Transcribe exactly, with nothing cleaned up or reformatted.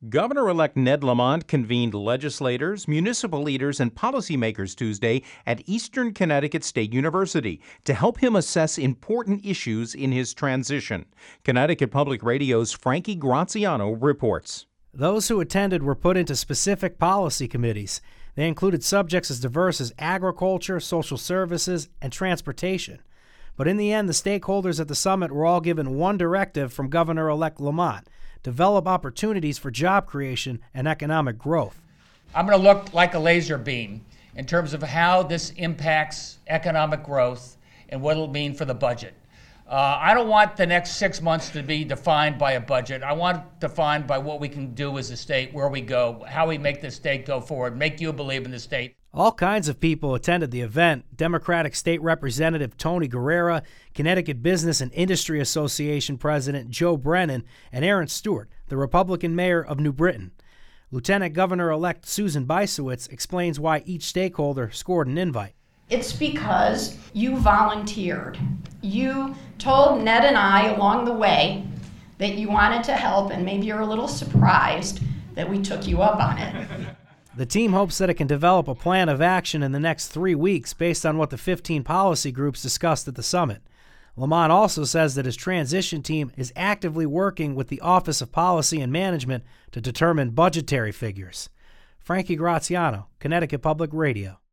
Governor-elect Ned Lamont convened legislators, municipal leaders, and policymakers Tuesday at Eastern Connecticut State University to help him assess important issues in his transition. Connecticut Public Radio's Frankie Graziano reports. Those who attended were put into specific policy committees. They included subjects as diverse as agriculture, social services, and transportation. But in the end, the stakeholders at the summit were all given one directive from Governor-elect Lamont: develop opportunities for job creation and economic growth. I'm going to look like a laser beam in terms of how this impacts economic growth and what it'll mean for the budget. Uh, I don't want the next six months to be defined by a budget. I want it defined by what we can do as a state, where we go, how we make this state go forward, make you believe in the state. All kinds of people attended the event. Democratic State Representative Tony Guerrera, Connecticut Business and Industry Association President Joe Brennan, and Aaron Stewart, the Republican mayor of New Britain. Lieutenant Governor-elect Susan Bysewicz explains why each stakeholder scored an invite. It's because you volunteered. You told Ned and I along the way that you wanted to help, and maybe you're a little surprised that we took you up on it. The team hopes that it can develop a plan of action in the next three weeks based on what the fifteen policy groups discussed at the summit. Lamont also says that his transition team is actively working with the Office of Policy and Management to determine budgetary figures. Frankie Graziano, Connecticut Public Radio.